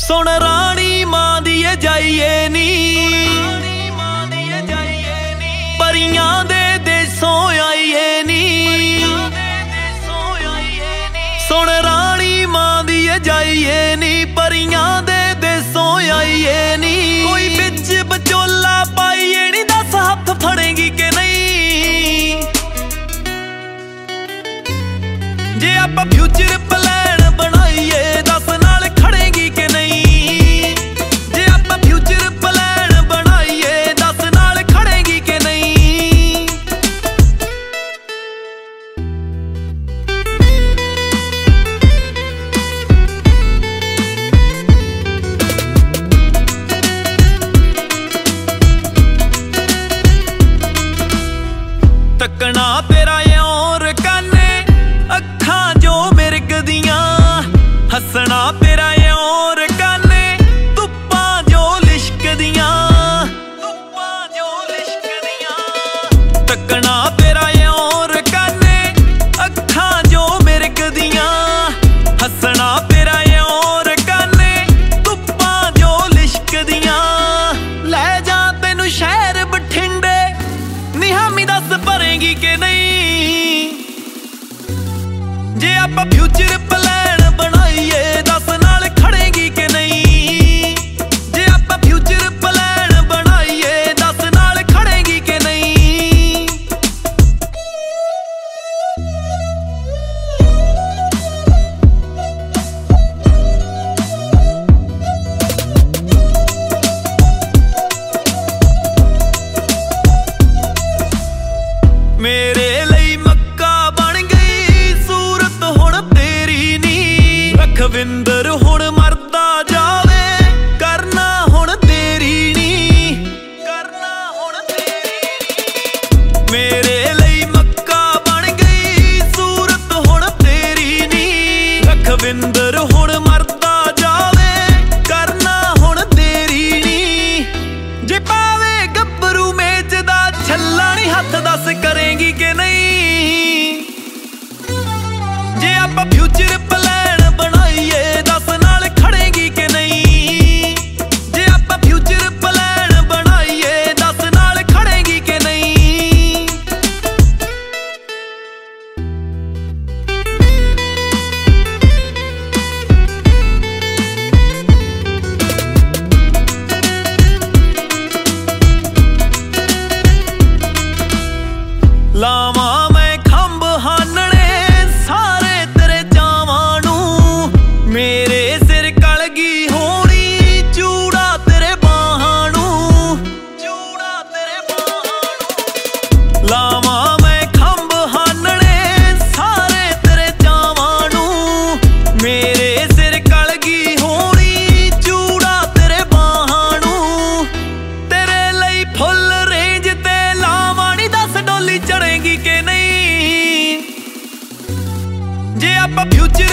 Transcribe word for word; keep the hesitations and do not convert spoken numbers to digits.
सुन रानी मां दिए जाइए नी, परियां दे देसों आइए नी। सुन रानी मां दिए जाइए नी, परियां दे देसों आइए नी। कोई बिच बचोला पाइए नी, दस हाथ फड़ेगी के नहीं। जे आपां फ्यूचर प्लान बनाइए, दस नाल खड़ेगी के नहीं। जे आपां फ्यूचर प्लान बनाइए, दस नाल खड़ेगी के नहीं। तकना तेरा और काने अखां जो मिरकदियां, हसना तेरा और काने धुप्पां जो लिशकदियां, धुप्पां जो लिशकदियां। तकना तेरा और काने अखां जो मिरकदियां, हसना तेरा और काने धुप्पां जो लिशकदियां। लै जा तैनू शहर बठिंडे, निहामी दस भरेगी के नहीं। जे आपां फ्यूचर प्लान बनाइए, दस नाल खड़ेगी के नहीं। जे आपां फ्यूचर प्लान बनाइए, दस नाल खड़ेगी के नहीं। मेरे ਲਈ मक्का बन गई सूरत हुण तेरी नी। रखविंदर हुण मरदा जावे, करना हुण तेरी नी, करना हुण तेरी नी। मेरे ਲਈ मक्का बन गई सूरत हुण तेरी नी। रखविंदर हुण मरदा जावे, करना हुण तेरी नी। जे पावे गब्बरू मेचदा छल्ला नी, हथ दस करेगी के नहीं। जे आपां फ्यूचर प्लान बनाइए, दस नाल खड़ेगी के नहीं। जे आपां फ्यूचर प्लान बनाइए, दस नाल खड़ेगी के नहीं। लावां मैं खंभ हानने सारे तेरे चावां नू। मेरे सिर कलगी होनी चूड़ा तेरे बाहां नू, चूड़ा तेरे बाहां नू। लावां मैं खंभ हानने सारे तेरे चावां नू। मेरे सिर कलगी होनी चूड़ा तेरे बाहां नू। तेरे ਲਈ फुल रेंज ते लावां नी, दस डोली चढ़ेगी के नहीं। जे आपां फ्यूचर